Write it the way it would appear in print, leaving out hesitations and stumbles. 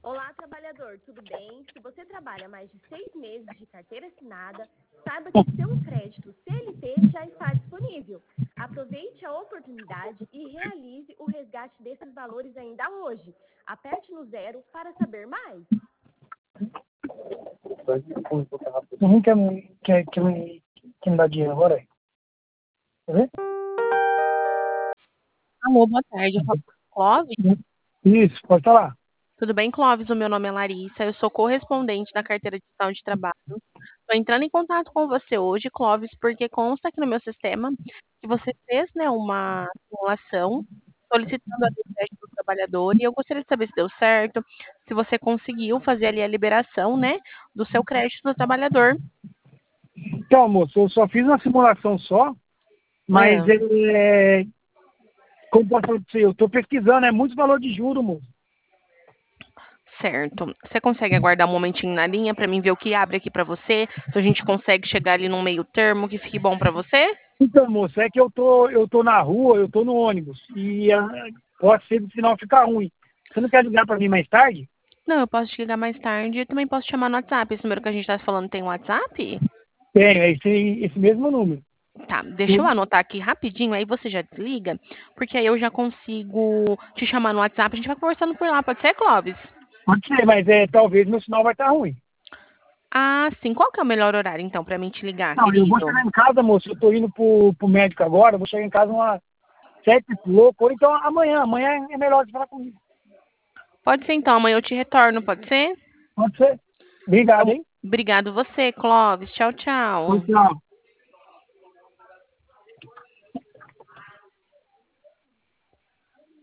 Olá, trabalhador, tudo bem? Se você trabalha mais de 6 meses de carteira assinada, saiba que seu crédito CLT já está disponível. Aproveite a oportunidade e realize o resgate desses valores ainda hoje. Aperte no 0 para saber mais. Ninguém quer me dar dinheiro agora? Quer ver? Alô, boa tarde. Eu falo com o Clóvis. Isso, pode falar. Tudo bem, Clóvis? O meu nome é Larissa. Eu sou correspondente da carteira digital de trabalho. Estou entrando em contato com você hoje, Clóvis, porque consta aqui no meu sistema que você fez, né, uma simulação solicitando a crédito do trabalhador e eu gostaria de saber se deu certo, se você conseguiu fazer ali a liberação, né, do seu crédito do trabalhador. Então, moço, eu só fiz uma simulação só, mas como posso falar pra você, eu estou pesquisando, é muito valor de juros, moço. Certo. Você consegue aguardar um momentinho na linha para mim ver o que abre aqui para você? Se a gente consegue chegar ali num meio termo que fique bom para você? Então, moço, é que eu tô na rua, eu tô no ônibus, e pode ser do sinal ficar ruim. Você não quer ligar para mim mais tarde? Não, eu posso te ligar mais tarde. Eu também posso te chamar no WhatsApp. Esse número que a gente tá falando tem WhatsApp? Tenho, é esse mesmo número. Tá, deixa eu anotar aqui rapidinho, aí você já desliga, porque aí eu já consigo te chamar no WhatsApp. A gente vai conversando por lá, pode ser, Clóvis? Pode ser, mas talvez meu sinal vai estar ruim. Ah, sim. Qual que é o melhor horário, então, pra mim te ligar, Não, eu vou querido? chegar em casa, moço, eu tô indo pro médico agora, eu vou chegar em casa umas 7 e pouco, ou então amanhã é melhor de falar comigo. Pode ser, então. Amanhã eu te retorno, pode ser? Pode ser? Obrigado, Então, hein? obrigado você, Clóvis. Tchau, tchau. Tchau.